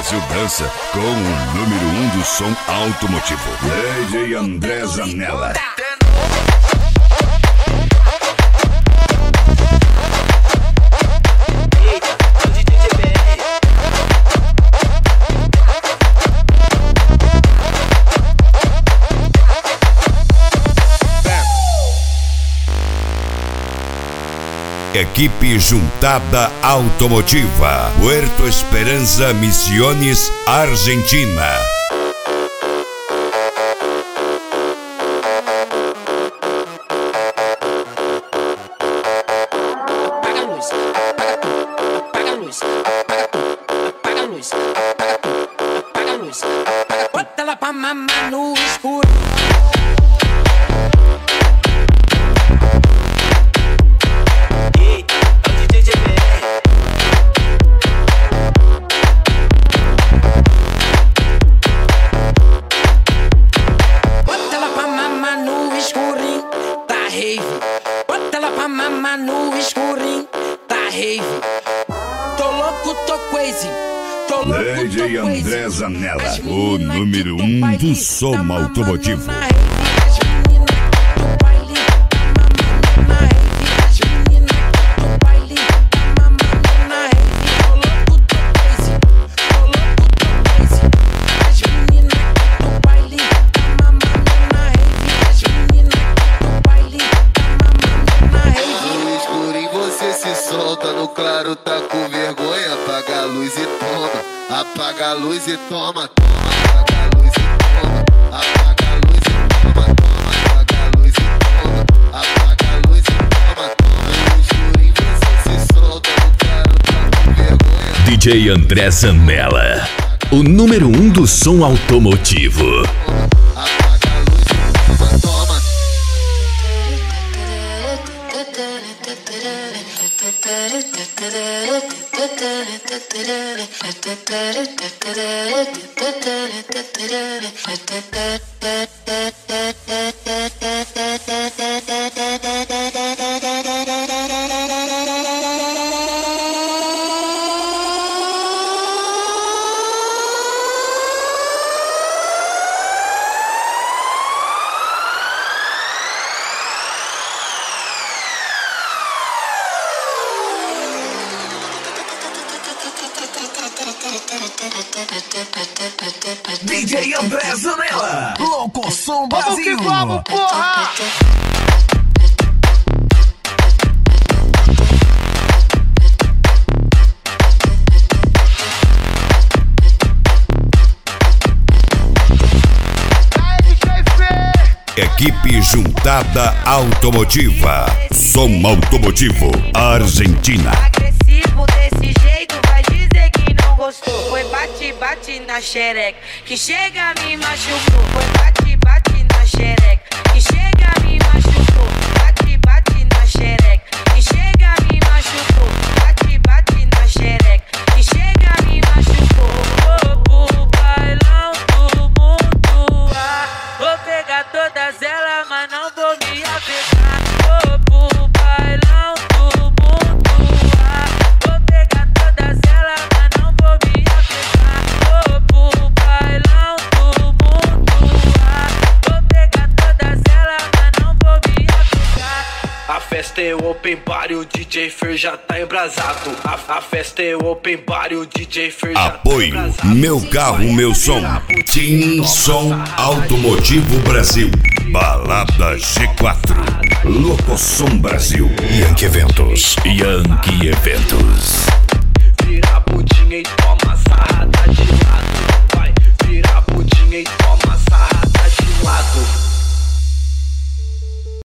Brasil dança com o número 1 do som automotivo, DJ André Zanella. Equipe Juntada Automotiva, Puerto Esperanza, Misiones, Argentina. Apaga a luz, apaga tudo, apaga a luz, apaga tudo, apaga a luz, apaga tudo, apaga a luz, apaga tudo. Bota ela pra mamar no escuro. Bota ela pra mamar no escurinho da rave. Tô louco, tô crazy. Tô louco, DJ tô crazy. André Zanella, o número 1 do som automotivo. No claro tá com vergonha, apaga a luz e toma, apaga a luz e toma, toma, apaga a luz e toma, apaga a luz e toma, toma, apaga a luz e toma, apaga a luz e toma, toma. No escurinho você se solta, no claro tá com vergonha. DJ André Zanella, o número 1 do som automotivo. DJ André Zanella, Louco Som Brasil. Vamos que vamos, porra! Equipe Juntada Automotiva, som automotivo, Argentina. Agressivo desse jeito, vai dizer que não gostou. Foi bate, bate na xereca, que chega me machucou. Foi bate, bate na xereca, que chega me machucou. Bate, bate na xereca, que chega me machucou. Bate, bate na xereca, que chega me machucou. Vou pro bailão do mundo, vou pegar todas elas, mas não vou me apegar. Vou pro bailão do mundo, vou pegar todas elas, mas não vou me apegar. Vou pro bailão do mundo, vou pegar todas elas, mas não vou me apegar. A festa é open bar e o DJ Fer já tá embrasado. A festa é open bar e o DJ Fer já Apoio, tá embrasado. meu carro, meu som. Team Som Automotivo Brasil. Balada G4. Louco Som Brasil. Yankee Eventos. Yankee Eventos. Vira a bundinha e toma.